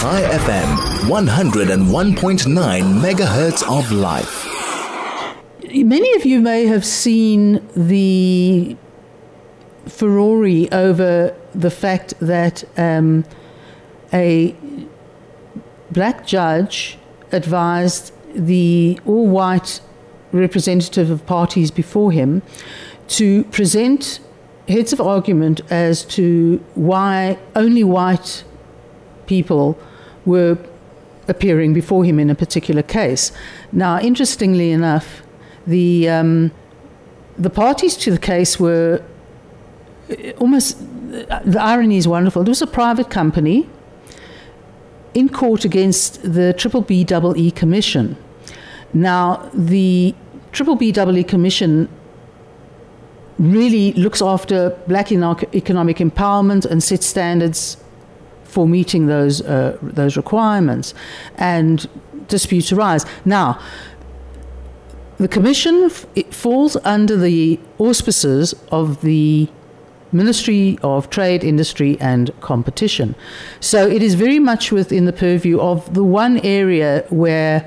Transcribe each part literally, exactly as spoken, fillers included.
Chai F M, one oh one point nine megahertz of life. Many of you may have seen the furore over the fact that um, a black judge advised the all-white representative of parties before him to present heads of argument as to why only white people were appearing before him in a particular case. Now, interestingly enough, the um, the parties to the case were almost, the irony is wonderful. It was a private company in court against the Triple B Double E Commission. Now, the Triple B Double E Commission really looks after black economic empowerment and sets standards for meeting those uh, those requirements, and disputes arise. Now, the commission it falls under the auspices of the Ministry of Trade, Industry and Competition. So it is very much within the purview of the one area where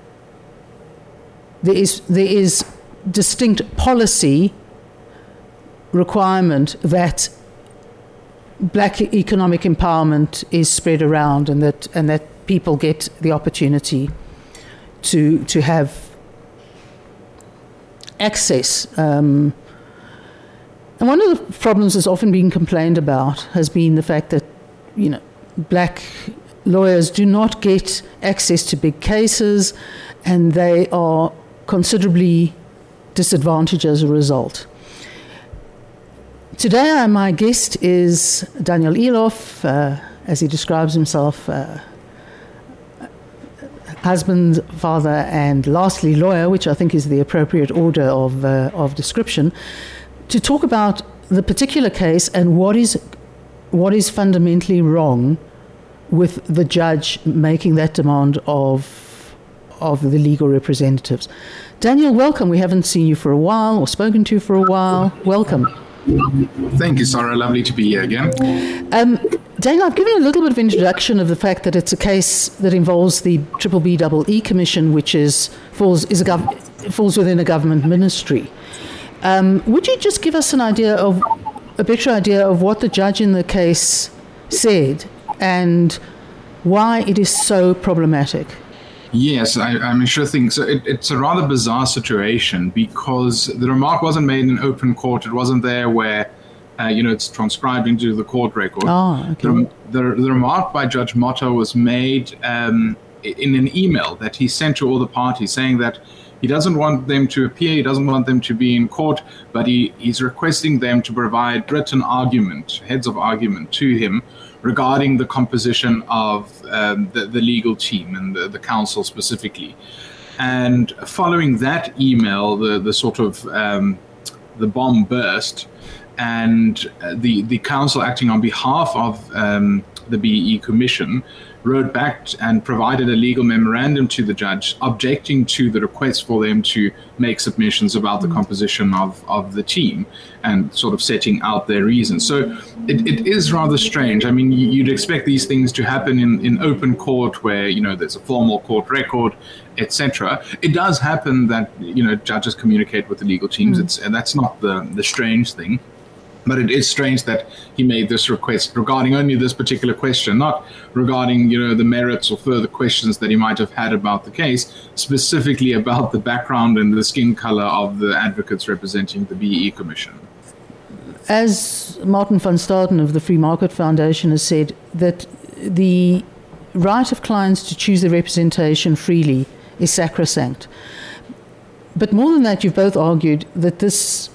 there is there is distinct policy requirement that black economic empowerment is spread around, and that and that people get the opportunity to to have access. Um, and one of the problems that's often been complained about has been the fact that, you know, black lawyers do not get access to big cases, and they are considerably disadvantaged as a result. Today, my guest is Daniel Eloff, uh, as he describes himself, uh, husband, father, and lastly lawyer, which I think is the appropriate order of uh, of description, to talk about the particular case and what is what is fundamentally wrong with the judge making that demand of of the legal representatives. Daniel, welcome. We haven't seen you for a while or spoken to you for a while. Welcome. Thank you, Sarah. Lovely to be here again. Um, Daniel, I've given a little bit of introduction of the fact that it's a case that involves the Triple B Double E Commission, which is falls is a gov- falls within a government ministry. Um, would you just give us an idea of a better idea of what the judge in the case said and why it is so problematic? Yes, I, I'm sure thing. So it, it's a rather bizarre situation because the remark wasn't made in open court. It wasn't there where, uh, you know, it's transcribed into the court record. Oh, okay. The, the, the remark by Judge Motta was made um, in an email that he sent to all the parties saying that he doesn't want them to appear, he doesn't want them to be in court, but he, he's requesting them to provide written argument, heads of argument to him regarding the composition of um, the, the legal team and the, the council specifically. And following that email, the, the sort of um, the bomb burst, and the, the council acting on behalf of um, the B E E Commission wrote back and provided a legal memorandum to the judge objecting to the request for them to make submissions about the composition of, of the team and sort of setting out their reasons. So it, it is rather strange. I mean, you'd expect these things to happen in, in open court where, you know, there's a formal court record, et cetera. It does happen that, you know, judges communicate with the legal teams. Mm. It's, and that's not the, the strange thing. But it is strange that he made this request regarding only this particular question, not regarding, you know, the merits or further questions that he might have had about the case, specifically about the background and the skin color of the advocates representing the B E E Commission. As Martin van Staden of the Free Market Foundation has said, that the right of clients to choose their representation freely is sacrosanct. But more than that, you've both argued that this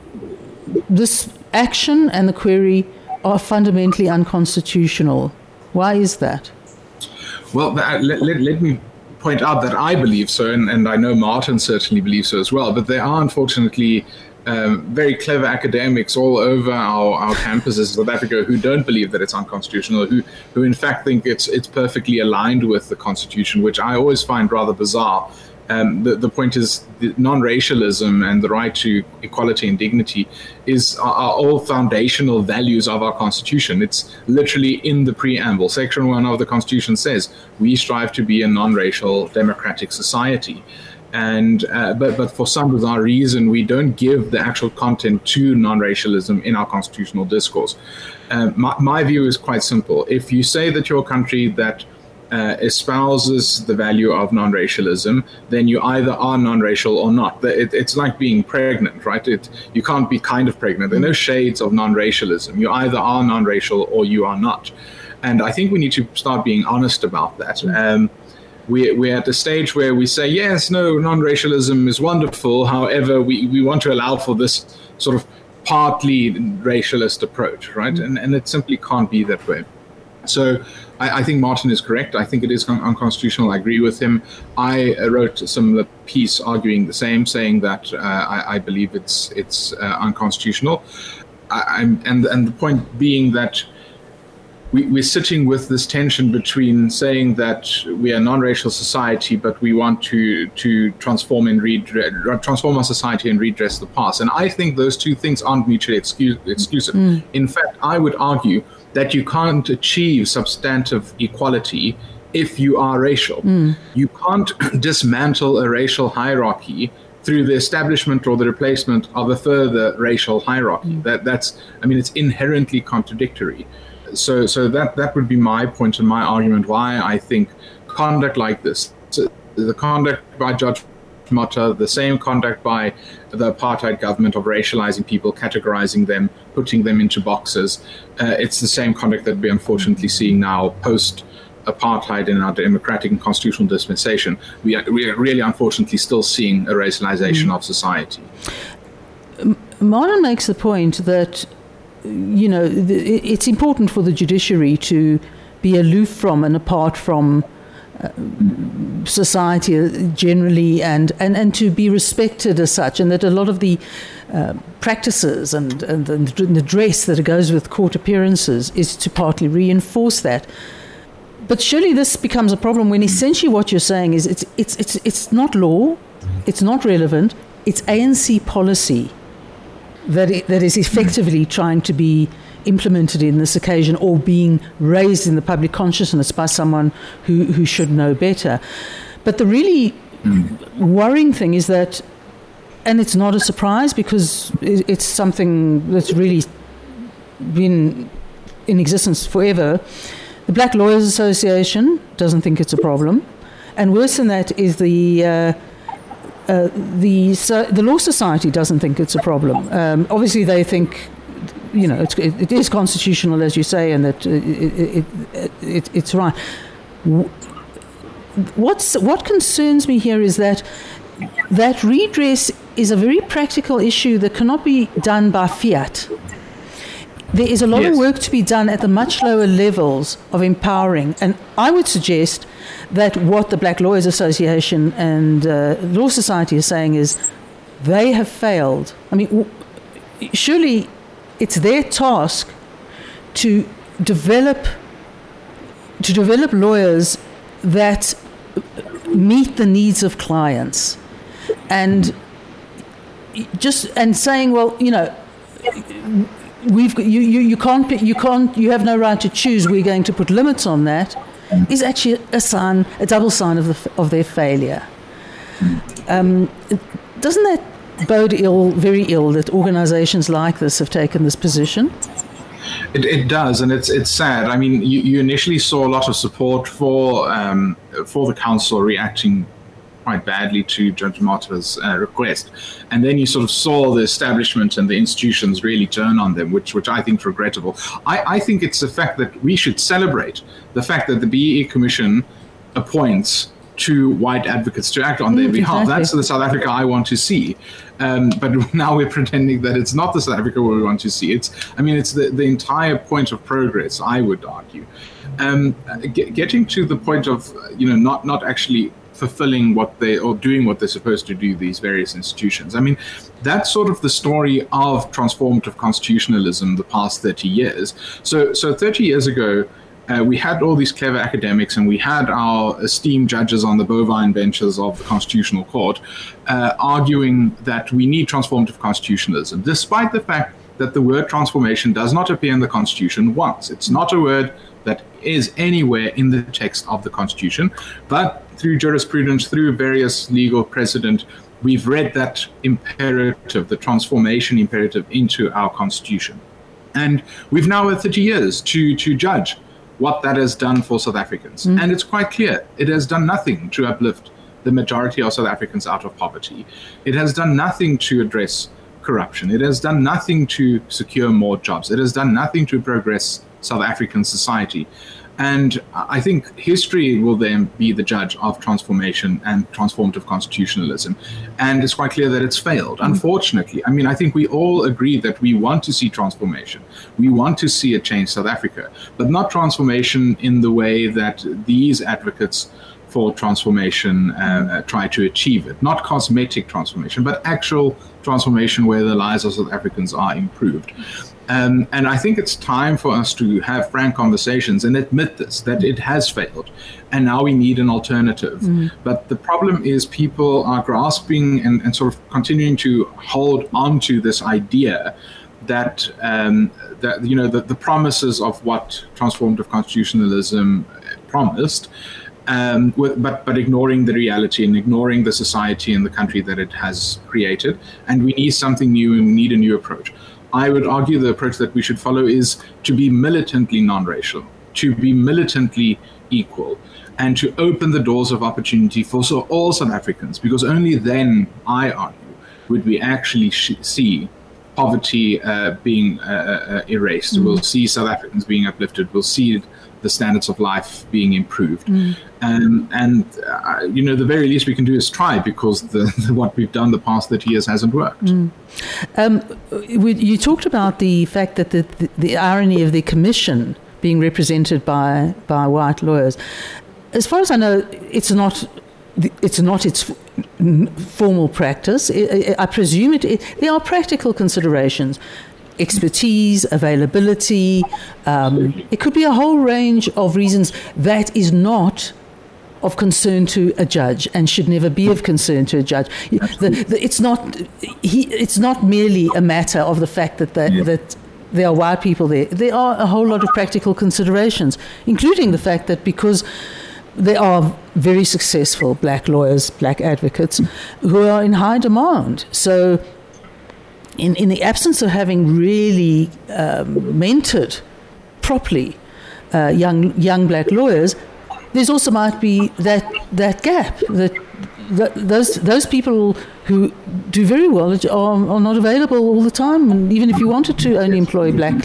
this action and the query are fundamentally unconstitutional. Why is that? Well, let, let, let me point out that I believe so, and, and I know Martin certainly believes so as well, but there are unfortunately um, very clever academics all over our, our campuses in South Africa who don't believe that it's unconstitutional, who, who in fact think it's, it's perfectly aligned with the Constitution, which I always find rather bizarre. Um, the, the point is the non-racialism and the right to equality and dignity is are, are all foundational values of our Constitution. It's literally in the preamble. Section one of the Constitution says we strive to be a non-racial democratic society. And uh, but but for some bizarre reason, we don't give the actual content to non-racialism in our constitutional discourse. Uh, my, my view is quite simple. If you say that you're a country that uh, espouses the value of non-racialism, then you either are non-racial or not. It, it's like being pregnant, right? It, you can't be kind of pregnant. There are no shades of non-racialism. You either are non-racial or you are not. And I think we need to start being honest about that. Um, We, we're at the stage where we say, yes, no, non-racialism is wonderful. However, we, we want to allow for this sort of partly racialist approach, right? And, and it simply can't be that way. So I, I think Martin is correct. I think it is un- unconstitutional. I agree with him. I uh, wrote a similar piece arguing the same, saying that uh, I, I believe it's it's uh, unconstitutional. I, I'm, and, and the point being that We, we're sitting with this tension between saying that we are a non-racial society, but we want to to transform and redress, transform our society and redress the past. And I think those two things aren't mutually excuse, exclusive. Mm. In fact, I would argue that you can't achieve substantive equality if you are racial. Mm. You can't dismantle a racial hierarchy through the establishment or the replacement of a further racial hierarchy. Mm. That that's, I mean, it's inherently contradictory. So, so that, that would be my point and my argument why I think conduct like this, the conduct by Judge Motta, the same conduct by the apartheid government of racializing people, categorizing them, putting them into boxes, uh, it's the same conduct that we're unfortunately seeing now post-apartheid in our democratic and constitutional dispensation. We are, we are really unfortunately still seeing a racialization mm. of society. Martin makes the point that you know, it's important for the judiciary to be aloof from and apart from uh, society generally and, and, and to be respected as such, and that a lot of the uh, practices and, and, and the dress that goes with court appearances is to partly reinforce that. But surely this becomes a problem when essentially what you're saying is it's, it's, it's, it's not law, it's not relevant, it's A N C policy that it, that is effectively trying to be implemented in this occasion or being raised in the public consciousness by someone who, who should know better. But the really mm. worrying thing is that, and it's not a surprise because it, it's something that's really been in existence forever, the Black Lawyers Association doesn't think it's a problem. And worse than that is the... Uh, Uh, the so the Law Society doesn't think it's a problem. Um, obviously, they think, you know, it's, it, it is constitutional, as you say, and that it, it, it, it, it's right. What's what concerns me here is that that redress is a very practical issue that cannot be done by fiat. There is a lot yes. of work to be done at the much lower levels of empowering, and I would suggest that what the Black Lawyers Association and uh, Law Society is saying is they have failed. I mean, w- surely it's their task to develop to develop lawyers that meet the needs of clients, and just and saying, well, you know. We've you, you, you can't you can't you have no right to choose. We're going to put limits on that. Is actually a sign, a double sign of the of their failure. Um, doesn't that bode ill, very ill, that organisations like this have taken this position? It, it does, and it's it's sad. I mean, you, you initially saw a lot of support for um, for the council reacting quite badly to Judge Motta's uh, request, and then you sort of saw the establishment and the institutions really turn on them, which which I think is regrettable. I, I think it's the fact that we should celebrate the fact that the B E E Commission appoints two white advocates to act on their mm, behalf. Exactly. That's the South Africa I want to see. Um, but now we're pretending that it's not the South Africa we want to see. It's, I mean, it's the, the entire point of progress, I would argue. Um, get, getting to the point of, you know, not, not actually fulfilling what they, or doing what they're supposed to do, these various institutions. I mean, that's sort of the story of transformative constitutionalism the past thirty years. So, so thirty years ago, uh, we had all these clever academics and we had our esteemed judges on the bovine benches of the Constitutional Court uh, arguing that we need transformative constitutionalism, despite the fact that the word transformation does not appear in the Constitution once. It's not a word that is anywhere in the text of the Constitution, but through jurisprudence, through various legal precedent, we've read that imperative, the transformation imperative, into our Constitution. And we've now had thirty years to, to judge what that has done for South Africans. Mm. And it's quite clear, it has done nothing to uplift the majority of South Africans out of poverty. It has done nothing to address corruption. It has done nothing to secure more jobs. It has done nothing to progress South African society. And I think history will then be the judge of transformation and transformative constitutionalism. And it's quite clear that it's failed, unfortunately. I mean, I think we all agree that we want to see transformation. We want to see a change South Africa, but not transformation in the way that these advocates for transformation uh, try to achieve it. Not cosmetic transformation, but actual transformation where the lives of South Africans are improved. Um, and I think it's time for us to have frank conversations and admit this, that it has failed. And now we need an alternative. Mm. But the problem is people are grasping and, and sort of continuing to hold on to this idea that, um, that you know, the, the promises of what transformative constitutionalism promised, Um, with, but, but ignoring the reality and ignoring the society and the country that it has created. And we need something new and we need a new approach. I would argue the approach that we should follow is to be militantly non-racial, to be militantly equal, and to open the doors of opportunity for so all South Africans, because only then, I argue, would we actually sh- see poverty uh, being uh, uh, erased. Mm. We'll see South Africans being uplifted. We'll see the standards of life being improved. Mm. Um, and, uh, you know, the very least we can do is try, because the, the, what we've done the past thirty years hasn't worked. Mm. Um, we, you talked about the fact that the, the, the irony of the commission being represented by, by white lawyers. As far as I know, it's not it's not its formal practice. I presume it, it there are practical considerations. Expertise, availability, um, it could be a whole range of reasons that is not of concern to a judge and should never be of concern to a judge. The, the, it's not he, it's not merely a matter of the fact that the, yeah. that there are white people there. There are a whole lot of practical considerations, including the fact that because there are very successful black lawyers, black advocates, who are in high demand. So In, in the absence of having really um, mentored properly uh, young young black lawyers, there's also might be that that gap that, that those those people who do very well are, are not available all the time, and even if you wanted to only employ black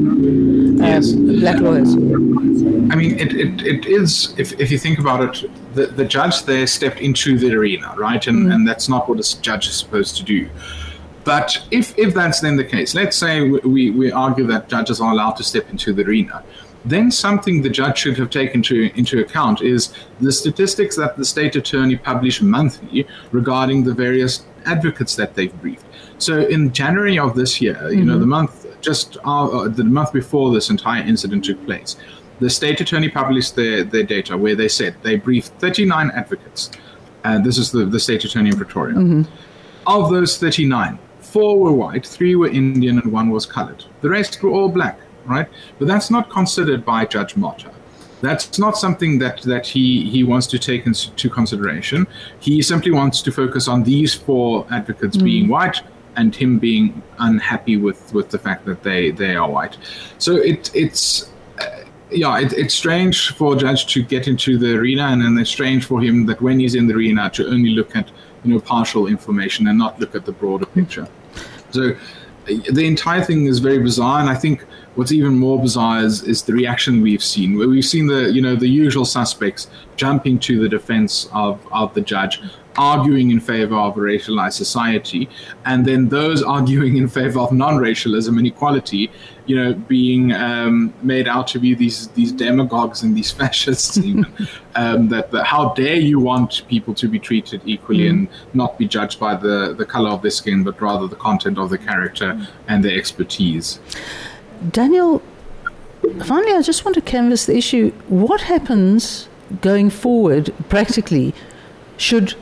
uh, yes. black lawyers. I mean, it, it, it is, if, if you think about it, the, the judge there stepped into the arena, right? And, mm. and that's not what a judge is supposed to do. But if, if that's then the case, let's say we, we argue that judges are allowed to step into the arena, then something the judge should have taken to, into account is the statistics that the state attorney publish monthly regarding the various advocates that they've briefed. So in January of this year, mm-hmm. you know, the month just uh, the month before this entire incident took place, the state attorney published their, their data where they said they briefed thirty-nine advocates. And this is the, the state attorney in Pretoria. Mm-hmm. Of those thirty-nine, four were white, three were Indian, and one was colored. The rest were all black, right? But that's not considered by Judge Motta. That's not something that, that he, he wants to take into consideration. He simply wants to focus on these four advocates mm. being white and him being unhappy with, with the fact that they, they are white. So it it's... Uh, Yeah, it, it's strange for a judge to get into the arena, and then it's strange for him that when he's in the arena to only look at, you know, partial information and not look at the broader picture. So the entire thing is very bizarre, and I think what's even more bizarre is, is the reaction we've seen, where we've seen the, you know, the usual suspects jumping to the defense of, of the judge, arguing in favor of a racialized society, and then those arguing in favor of non-racialism and equality, you know, being um, made out to be these these demagogues and these fascists even. um, that, that how dare you want people to be treated equally mm. and not be judged by the, the color of their skin, but rather the content of the character mm. and their expertise. Daniel, finally, I just want to canvass the issue. What happens going forward, practically, should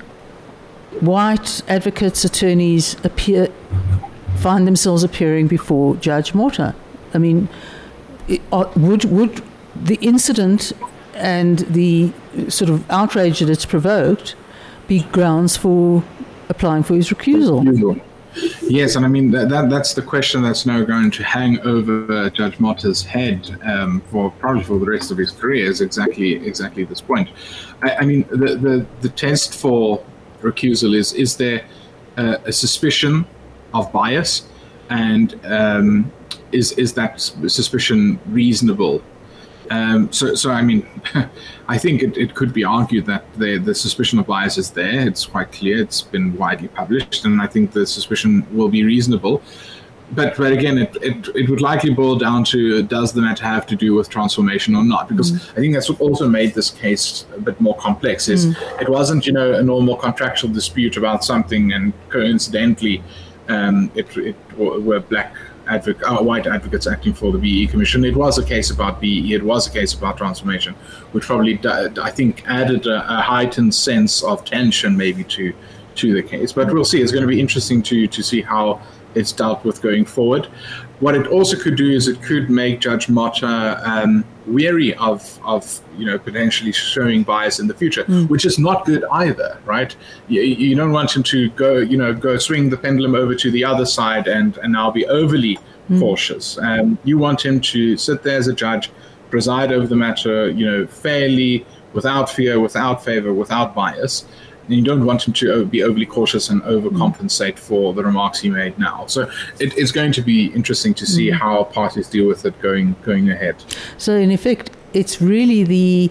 white advocates, attorneys appear, find themselves appearing before Judge Motta? I mean, it, uh, would would the incident and the sort of outrage that it's provoked be grounds for applying for his recusal? Yes, and I mean that, that that's the question that's now going to hang over Judge Motta's head um, for probably for the rest of his career. Is exactly exactly this point. I, I mean the, the the test for recusal is is there uh, a suspicion of bias, and um, is is that suspicion reasonable? Um, so, so I mean, I think it, it could be argued that the the suspicion of bias is there. It's quite clear. It's been widely published, and I think the suspicion will be reasonable. But, but again, it, it it would likely boil down to, does the matter have to do with transformation or not? Because mm. I think that's what also made this case a bit more complex. Is mm. it wasn't, you know, a normal contractual dispute about something, and coincidentally, um, it it were black. Advocate, uh, white advocates acting for the B E Commission. It was a case about B E. It was a case about transformation, which probably, I think, added a, a heightened sense of tension maybe to to the case. But we'll see. It's going to be interesting to to see how it's dealt with going forward. What it also could do is it could make Judge Motta um, wary of of you know potentially showing bias in the future, mm. which is not good either, right? You, you don't want him to go you know go swing the pendulum over to the other side and and now be overly mm. cautious. Um, you want him to sit there as a judge, preside over the matter, you know, fairly, without fear, without favor, without bias. And you don't want him to be overly cautious and overcompensate mm. for the remarks he made now. So it, it's going to be interesting to see mm. how parties deal with it going going ahead. So in effect, it's really the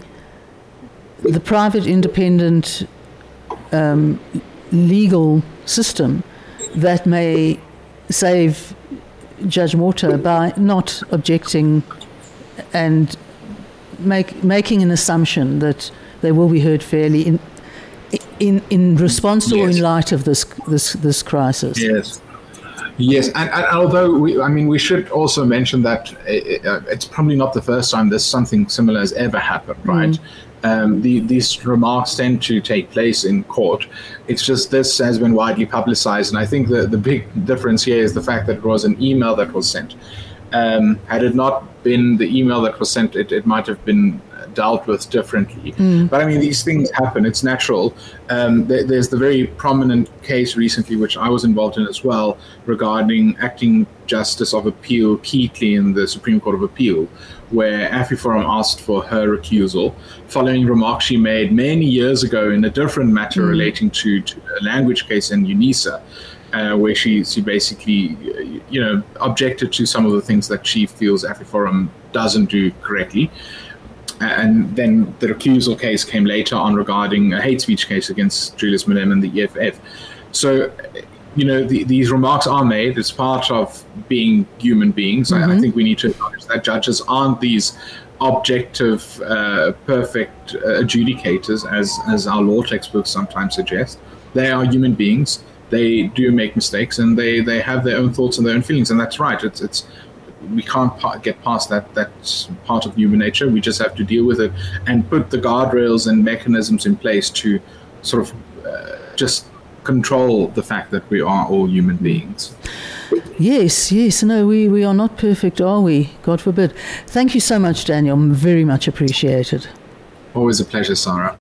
the private, independent um, legal system that may save Judge Motta by not objecting and make making an assumption that they will be heard fairly in. In in response to yes. or in light of this this this crisis. Yes, yes, and, and although we, I mean, we should also mention that it, uh, it's probably not the first time this something similar has ever happened, right? Mm. Um, the, these remarks tend to take place in court. It's just this has been widely publicized, and I think the the big difference here is the fact that it was an email that was sent. Um, had it not been the email that was sent, it, it might have been dealt with differently. Mm. But I mean, these things happen. It's natural. Um, there, there's the very prominent case recently, which I was involved in as well, regarding acting Justice of Appeal Keatley in the Supreme Court of Appeal, where AfriForum asked for her recusal following remarks she made many years ago in a different matter mm. relating to, to a language case in UNISA. Uh, where she, she basically, you know, objected to some of the things that she feels AfriForum doesn't do correctly. And then the recusal case came later on regarding a hate speech case against Julius Malema and the E F F. So, you know, the, these remarks are made. It's part of being human beings. Mm-hmm. I, I think we need to acknowledge that judges aren't these objective, uh, perfect uh, adjudicators, as, as our law textbooks sometimes suggest. They are human beings. They do make mistakes, and they, they have their own thoughts and their own feelings, and that's right. It's it's we can't pa- get past that. That's part of human nature. We just have to deal with it and put the guardrails and mechanisms in place to sort of uh, just control the fact that we are all human beings. Yes, yes. No, we, we are not perfect, are we? God forbid. Thank you so much, Daniel. Very much appreciated. Always a pleasure, Sarah.